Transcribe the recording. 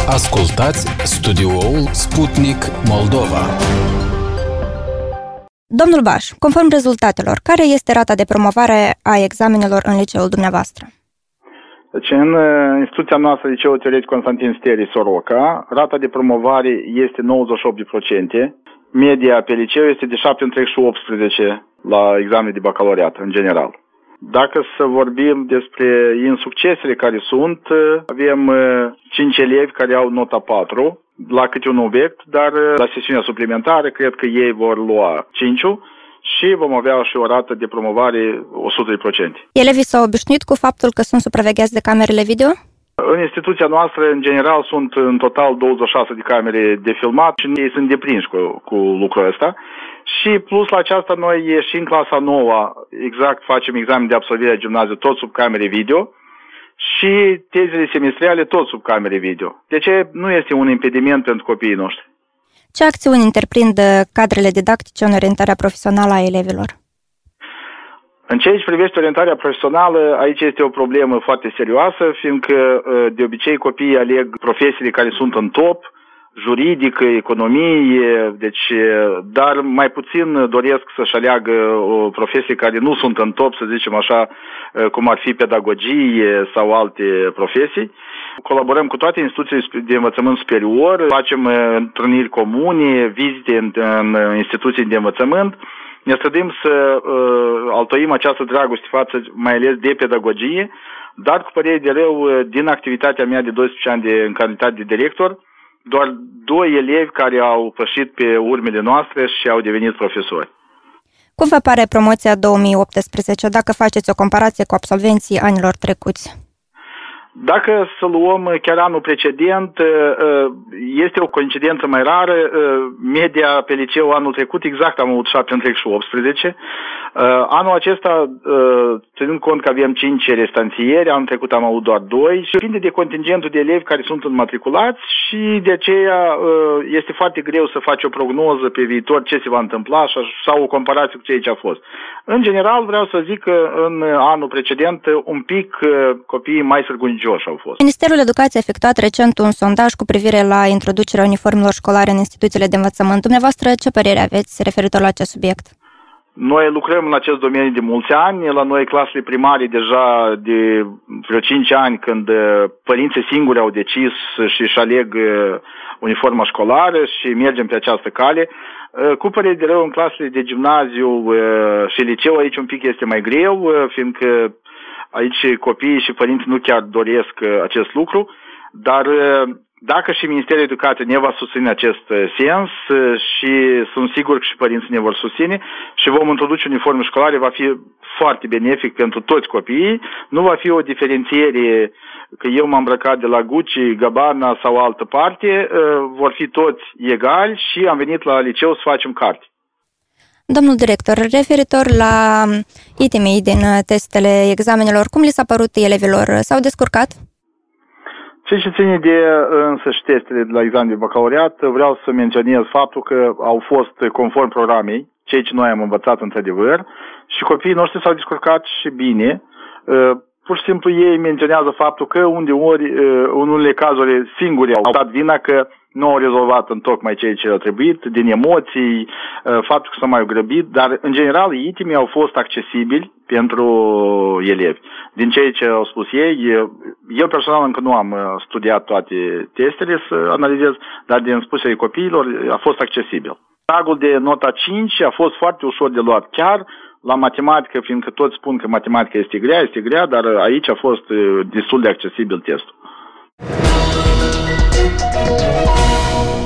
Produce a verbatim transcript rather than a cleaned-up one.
Ascultați studioul Sputnik Moldova. Domnul Baș, conform rezultatelor, care este rata de promovare a examenelor în liceul dumneavoastră? Deci, în instituția noastră, Liceul Teoretic Constantin Steri Soroca, rata de promovare este nouăzeci și opt la sută. Media pe liceu este de șapte virgulă optsprezece la examen de bacalaureat, în general. Dacă să vorbim despre insuccesele care sunt, avem cinci elevi care au nota patru la câte un obiect, dar la sesiunea suplimentară cred că ei vor lua cinci și vom avea și o rată de promovare o sută la sută. Elevii s-au obișnuit cu faptul că sunt supravegheați de camerele video? În instituția noastră, în general, sunt în total douăzeci și șase de camere de filmat și ei sunt deprinși cu, cu lucrul ăsta. Și plus la aceasta, noi și în clasa nouă, exact, facem examen de absolvire a gimnaziului tot sub camere video și tezele semestriale tot sub camere video. Deci nu este un impediment pentru copiii noștri. Ce acțiuni întreprind cadrele didactice în orientarea profesională a elevilor? În ceea ce privește orientarea profesională, aici este o problemă foarte serioasă, fiindcă de obicei copiii aleg profesiile care sunt în top, juridică, economie, deci, dar mai puțin doresc să-și aleagă o profesie care nu sunt în top, să zicem așa, cum ar fi pedagogie sau alte profesii. Colaborăm cu toate instituțiile de învățământ superior, facem întâlniri comune, vizite în, în instituții de învățământ. Ne străduim să uh, altoim această dragoste față mai ales de pedagogie, dar cu părere de rău, din activitatea mea de doisprezece ani de, în calitate de director, doar doi elevi care au pășit pe urmele noastre și au devenit profesori. Cum vă pare promoția două mii optsprezece, dacă faceți o comparație cu absolvenții anilor trecuți? Dacă să luăm chiar anul precedent, este o coincidență mai rară. Media pe liceu anul trecut exact am avut șapte virgulă optsprezece. Anul acesta, ținând cont că avem cinci restanțieri, anul trecut am avut doar doi și depinde de contingentul de elevi care sunt înmatriculați și de aceea este foarte greu să faci o prognoză pe viitor ce se va întâmpla sau o comparație cu ceea ce a fost. În general, vreau să zic că în anul precedent un pic copiii mai sârgunicioși au fost. Ministerul Educației a efectuat recent un sondaj cu privire la introducerea uniformelor școlare în instituțiile de învățământ. Dumneavoastră, ce părere aveți referitor la acest subiect? Noi lucrăm în acest domeniu de mulți ani. La noi, clasele primare, deja de vreo cinci ani, când părinții singuri au decis și își aleg uniforma școlară și mergem pe această cale. Cu părere de rău, în clasele de gimnaziu și liceu, aici un pic este mai greu, fiindcă aici copiii și părinții nu chiar doresc acest lucru, dar dacă și Ministerul Educației ne va susține acest sens și sunt sigur că și părinții ne vor susține și vom introduce uniforme școlare, va fi foarte benefic pentru toți copiii, nu va fi o diferențiere că eu m-am îmbrăcat de la Gucci, Gabbana sau altă parte, vor fi toți egali și am venit la liceu să facem carte. Domnul director, referitor la I T M I din testele examenelor, cum li s-a părut elevilor? S-au descurcat? Ceea ce ține de însăși testele de la examen de bacalaureat, vreau să menționez faptul că au fost conform programei, ceea ce noi am învățat într-adevăr, și copiii noștri s-au descurcat și bine. Pur și simplu ei menționează faptul că undeori, în unele cazuri singuri au dat vina că nu au rezolvat întocmai ceea ce a trebuit, din emoții, faptul că s-au mai grăbit, dar în general I T M I au fost accesibili pentru elevi. Din ceea ce au spus ei, eu personal încă nu am studiat toate testele să analizez, dar din spusele copiilor a fost accesibil. Pragul de nota cinci a fost foarte ușor de luat chiar la matematică, fiindcă toți spun că matematica este grea, este grea, dar aici a fost destul de accesibil testul.